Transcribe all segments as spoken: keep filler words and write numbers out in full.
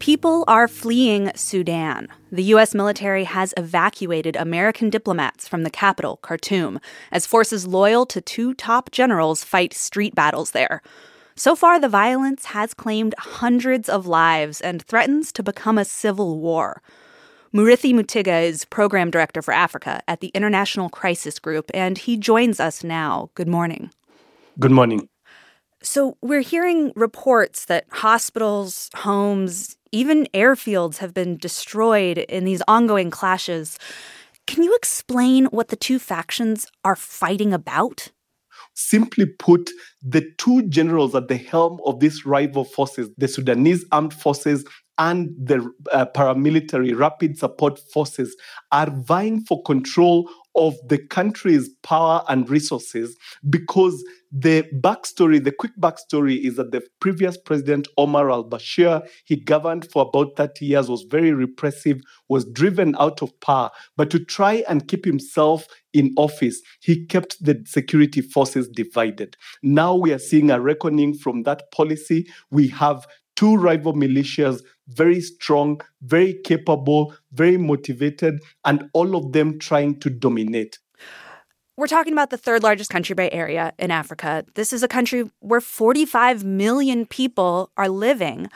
People are fleeing Sudan. The U S military has evacuated American diplomats from the capital, Khartoum, as forces loyal to two top generals fight street battles there. So far, the violence has claimed hundreds of lives and threatens to become a civil war. Murithi Mutiga is program director for Africa at the International Crisis Group, and he joins us now. Good morning. Good morning. So we're hearing reports that hospitals, homes, even airfields have been destroyed in these ongoing clashes. Can you explain what the two factions are fighting about? Simply put, the two generals at the helm of these rival forces, the Sudanese Armed Forces and the uh, paramilitary Rapid Support Forces, are vying for control of the country's power and resources, because the backstory, the quick backstory is that the previous president, Omar al-Bashir, he governed for about thirty years, was very repressive, was driven out of power. But to try and keep himself in office, he kept the security forces divided. Now we are seeing a reckoning from that policy. We have two rival militias, very strong, very capable, very motivated, and all of them trying to dominate. We're talking about the third largest country by area in Africa. This is a country where forty-five million people are living.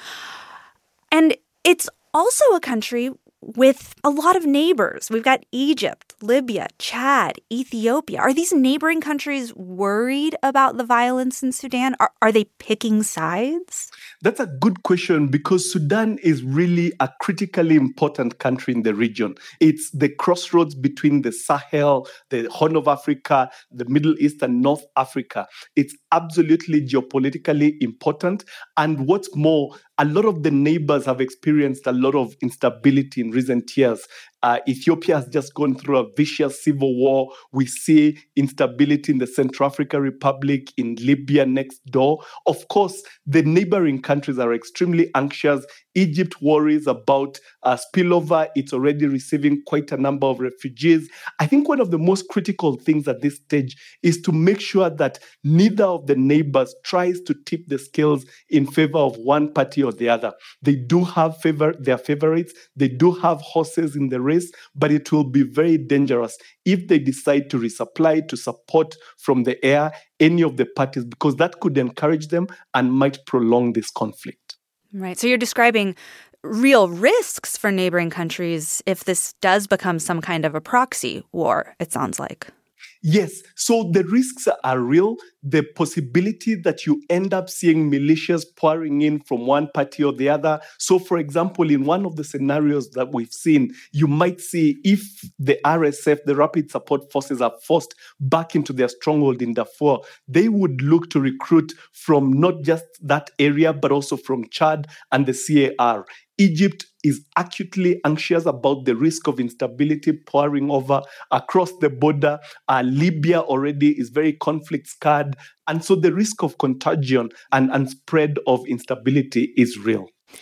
And it's also a country with a lot of neighbors. We've got Egypt, Libya, Chad, Ethiopia. Are these neighboring countries worried about the violence in Sudan? Are, are they picking sides? That's a good question, because Sudan is really a critically important country in the region. It's the crossroads between the Sahel, the Horn of Africa, the Middle East, and North Africa. It's absolutely geopolitically important. And what's more, a lot of the neighbors have experienced a lot of instability in recent years. Uh, Ethiopia has just gone through a vicious civil war. We see instability in the Central African Republic, in Libya next door. Of course, the neighboring countries are extremely anxious. Egypt worries about uh, spillover. It's already receiving quite a number of refugees. I think one of the most critical things at this stage is to make sure that neither of the neighbors tries to tip the scales in favor of one party or the other. They do have favor, their favorites. They do have horses in the race, but it will be very dangerous if they decide to resupply, to support from the air any of the parties, because that could encourage them and might prolong this conflict. Right. So you're describing real risks for neighboring countries if this does become some kind of a proxy war, it sounds like. Yes. So the risks are real. The possibility that you end up seeing militias pouring in from one party or the other. So, for example, in one of the scenarios that we've seen, you might see if the R S F, the Rapid Support Forces, are forced back into their stronghold in Darfur, they would look to recruit from not just that area, but also from Chad and the C A R. Egypt is acutely anxious about the risk of instability pouring over across the border. Uh, Libya already is very conflict-scarred. And so the risk of contagion and, and spread of instability is real.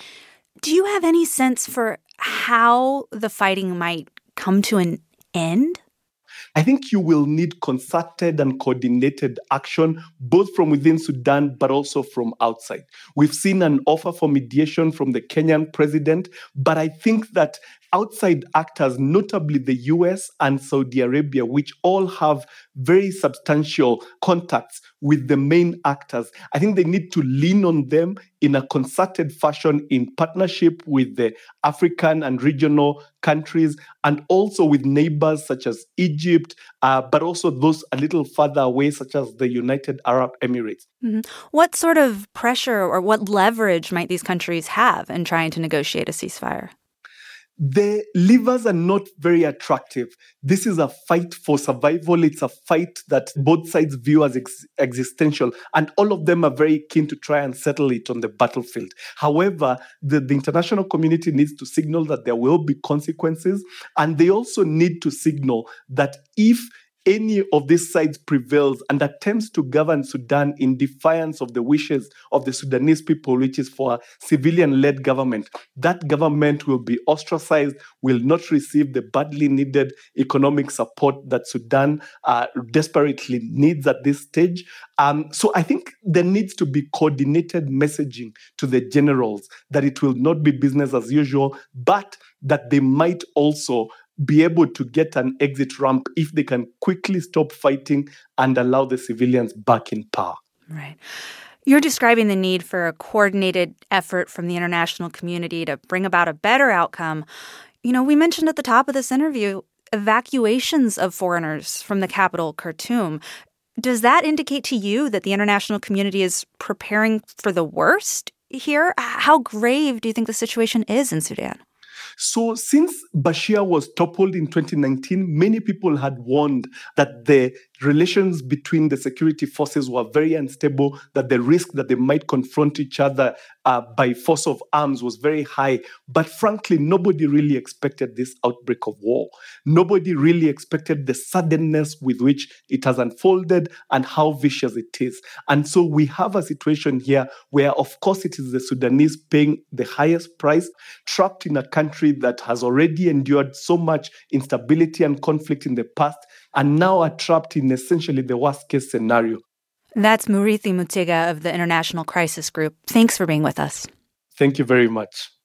Do you have any sense for how the fighting might come to an end? I think you will need concerted and coordinated action, both from within Sudan, but also from outside. We've seen an offer for mediation from the Kenyan president, but I think that outside actors, notably the U S and Saudi Arabia, which all have very substantial contacts with the main actors, I think they need to lean on them in a concerted fashion in partnership with the African and regional countries, and also with neighbors such as Egypt, uh, but also those a little further away, such as the United Arab Emirates. Mm-hmm. What sort of pressure or what leverage might these countries have in trying to negotiate a ceasefire? The levers are not very attractive. This is a fight for survival. It's a fight that both sides view as ex- existential, and all of them are very keen to try and settle it on the battlefield. However, the, the international community needs to signal that there will be consequences, and they also need to signal that if any of these sides prevails and attempts to govern Sudan in defiance of the wishes of the Sudanese people, which is for a civilian-led government, that government will be ostracized, will not receive the badly needed economic support that Sudan uh, desperately needs at this stage. Um, so I think there needs to be coordinated messaging to the generals that it will not be business as usual, but that they might also be able to get an exit ramp if they can quickly stop fighting and allow the civilians back in power. Right. You're describing the need for a coordinated effort from the international community to bring about a better outcome. You know, we mentioned at the top of this interview evacuations of foreigners from the capital, Khartoum. Does that indicate to you that the international community is preparing for the worst here? How grave do you think the situation is in Sudan? So since Bashir was toppled in twenty nineteen, many people had warned that the relations between the security forces were very unstable, that the risk that they might confront each other uh, by force of arms was very high. But frankly, nobody really expected this outbreak of war. Nobody really expected the suddenness with which it has unfolded and how vicious it is. And so we have a situation here where, of course, it is the Sudanese paying the highest price, trapped in a country that has already endured so much instability and conflict in the past, and now are trapped in essentially the worst-case scenario. That's Murithi Mutega of the International Crisis Group. Thanks for being with us. Thank you very much.